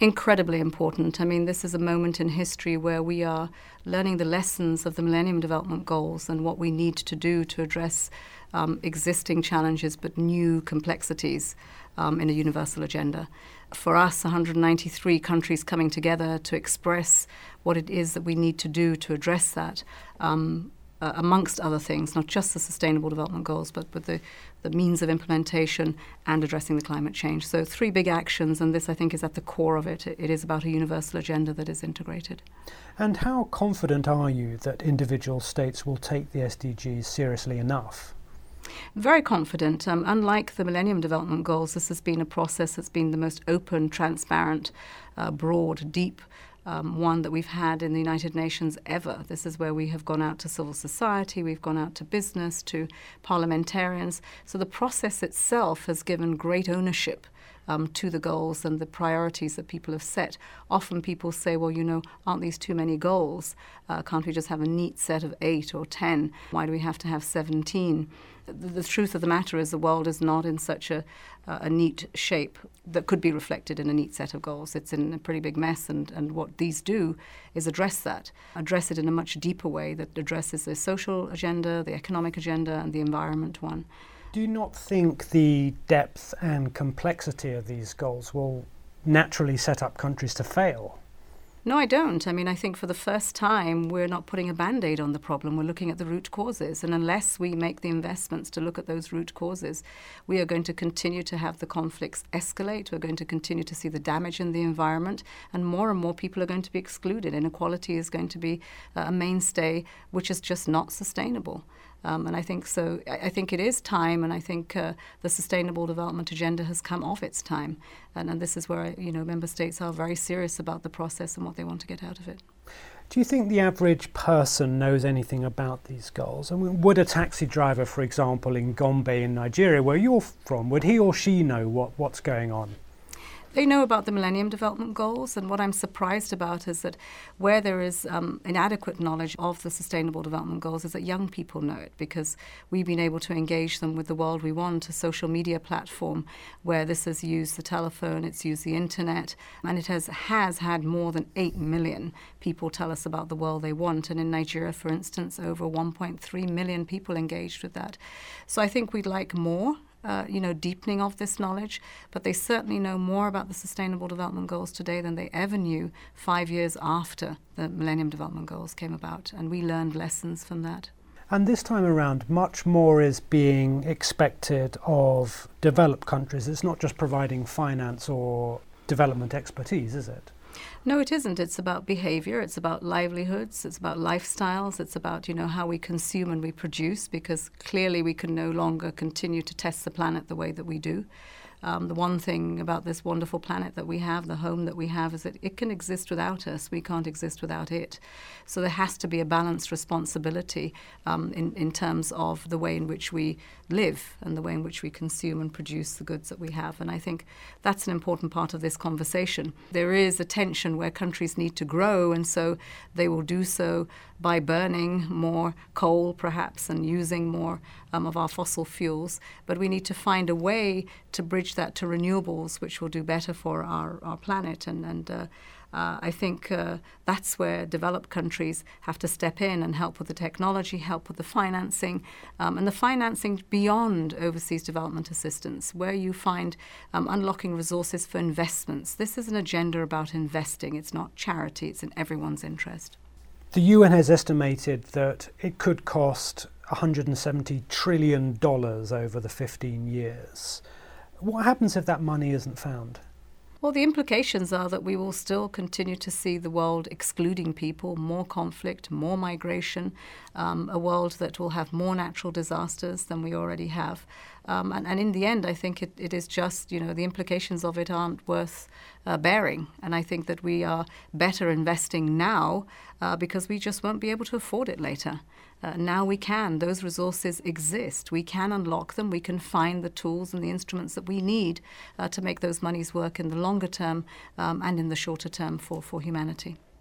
Incredibly important. I mean, this is a moment in history where we are learning the lessons of the Millennium Development Goals and what we need to do to address existing challenges but new complexities in a universal agenda. For us, 193 countries coming together to express what it is that we need to do to address that, amongst other things, not just the Sustainable Development Goals, but with the means of implementation and addressing the climate change. So 3 big actions, and this, I think, is at the core of it. It is about a universal agenda that is integrated. And how confident are you that individual states will take the SDGs seriously enough? Very confident. Unlike the Millennium Development Goals, this has been a process that's been the most open, transparent, broad, deep one that we've had in the United Nations ever. This is where we have gone out to civil society, we've gone out to business, to parliamentarians. So the process itself has given great ownership to the goals and the priorities that people have set. Often people say, well, aren't these too many goals? Can't we just have a neat set of 8 or 10? Why do we have to have 17? The truth of the matter is the world is not in such a neat shape that could be reflected in a neat set of goals. It's in a pretty big mess, and what these do is address it in a much deeper way that addresses the social agenda, the economic agenda, and the environment one. Do you not think the depth and complexity of these goals will naturally set up countries to fail? No, I don't. I mean, I think for the first time, we're not putting a Band-Aid on the problem. We're looking at the root causes. And unless we make the investments to look at those root causes, we are going to continue to have the conflicts escalate. We're going to continue to see the damage in the environment. And more people are going to be excluded. Inequality is going to be a mainstay, which is just not sustainable. And I think so. I think it is time, and I think the Sustainable Development Agenda has come of its time. And this is where member states are very serious about the process and what they want to get out of it. Do you think the average person knows anything about these goals? I mean, would a taxi driver, for example, in Gombe in Nigeria, where you're from, would he or she know what's going on? They know about the Millennium Development Goals, and what I'm surprised about is that where there is inadequate knowledge of the Sustainable Development Goals is that young people know it, because we've been able to engage them with the world we want, a social media platform where this has used the telephone, it's used the internet, and it has had more than 8 million people tell us about the world they want. And in Nigeria, for instance, over 1.3 million people engaged with that. So I think we'd like more. Deepening of this knowledge, but they certainly know more about the Sustainable Development Goals today than they ever knew 5 years after the Millennium Development Goals came about, and we learned lessons from that. And this time around, much more is being expected of developed countries. It's not just providing finance or development expertise, is it? No, it isn't. It's about behavior. It's about livelihoods. It's about lifestyles. It's about, how we consume and we produce, because clearly we can no longer continue to test the planet the way that we do. The one thing about this wonderful planet that we have, the home that we have, is that it can exist without us. We can't exist without it. So there has to be a balanced responsibility in terms of the way in which we live and the way in which we consume and produce the goods that we have. And I think that's an important part of this conversation. There is a tension where countries need to grow, and so they will do so by burning more coal, perhaps, and using more of our fossil fuels. But we need to find a way to bridge that to renewables, which will do better for our planet. And I think that's where developed countries have to step in and help with the technology, help with the financing, and the financing beyond overseas development assistance, where you find unlocking resources for investments. This is an agenda about investing. It's not charity. It's in everyone's interest. The UN has estimated that it could cost $170 trillion over the 15 years. What happens if that money isn't found? Well, the implications are that we will still continue to see the world excluding people, more conflict, more migration, a world that will have more natural disasters than we already have. And in the end, I think it is just, the implications of it aren't worth bearing. And I think that we are better investing now because we just won't be able to afford it later. Now we can. Those resources exist. We can unlock them. We can find the tools and the instruments that we need to make those monies work in the longer term and in the shorter term for humanity.